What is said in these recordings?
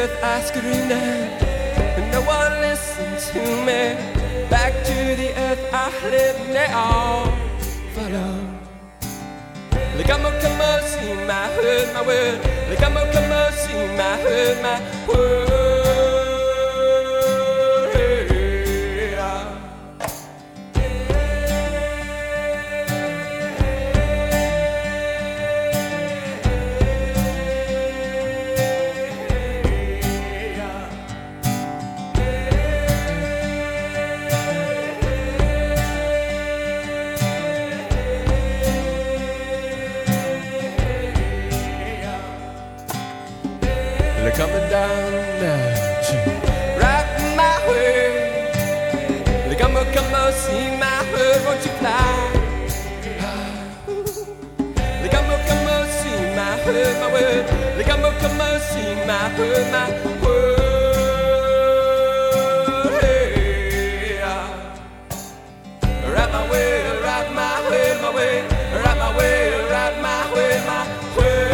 earth I screamed at, and no one listened to me. Back to the earth I live now. Follow. Come on, see my heard my word. Come on, see my heard my word. They're coming down now to rock my way. They come on, see my herd, won't you fly? They come on, see my herd, my word. They come on, see my herd, my word. Hey, right my way, right my way, my way, right my way, right my way, my way.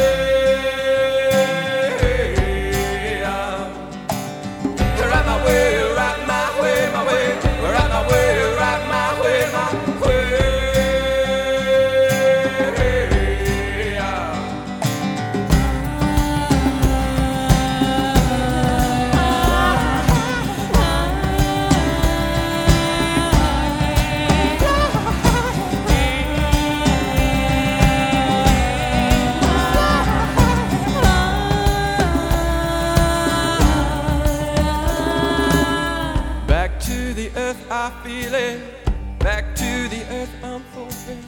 I feel it, back to the earth I'm falling.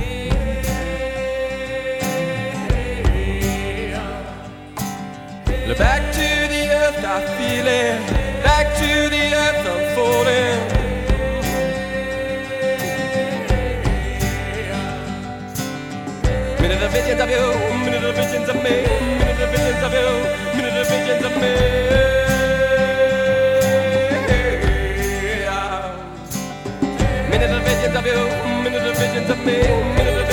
Back to the earth I feel it, back to the earth I'm falling. Minute of visions of you, minute of visions of me, minute of visions of you, minute of visions of me. Minute of visions of you, minute of visions of me, minute of